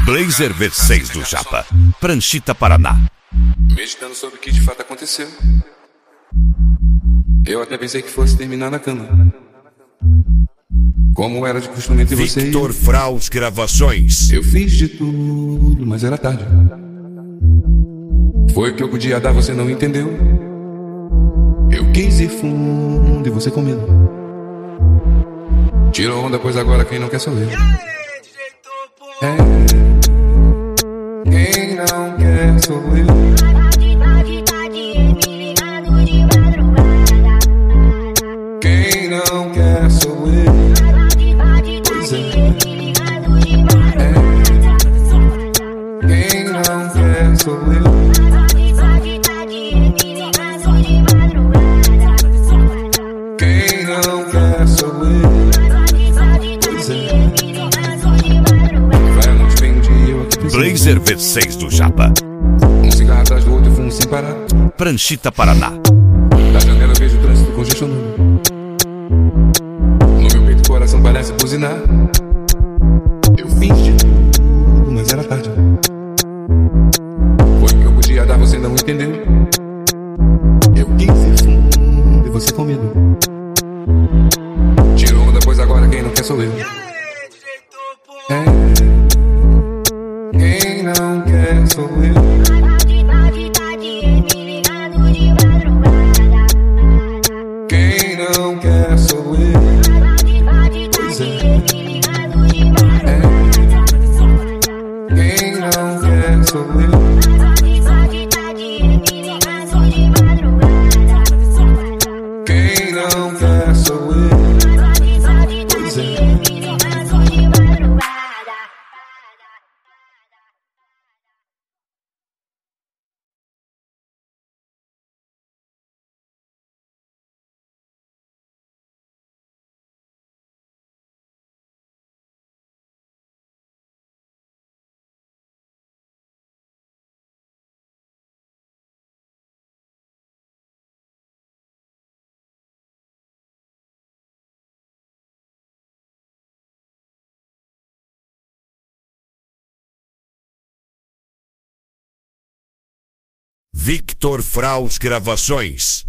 Blazer V6 do Japa, Pranchita, Paraná. Meditando sobre o que de fato aconteceu, eu até pensei que fosse terminar na cama, como era de costume entre você e Victor Fraus Gravações. eu fiz de tudo, mas era tarde. Foi o que eu podia dar, você não entendeu. Eu quis ir fundo e você com medo. Tirou onda, pois agora quem não quer sou eu. Quem não quer sou eu. Quem não quer sou eu. Pois é. Quem não quer sou eu. Quem não quer sou eu. Pois é. Vai a noite, vem o dia, eu aqui pensando. Blazer V6 do Japa, Um cigarro atrás do outro, eu fumo sem parar. Pranchita, Paraná. Da janela eu vejo o trânsito congestionando. No meu peito o coração parece buzinar. Eu fiz de tudo, mas era tarde. Foi o que eu podia dar, você não entendeu. Eu quis ir fundo e você com medo. Tirou onda, pois agora quem não quer sou eu. Quem não quer sou eu. Quem não quer sou eu. Pois é. Quem não quer sou eu. Quem não quer sou eu. Pois é. Victor Fraus Gravações.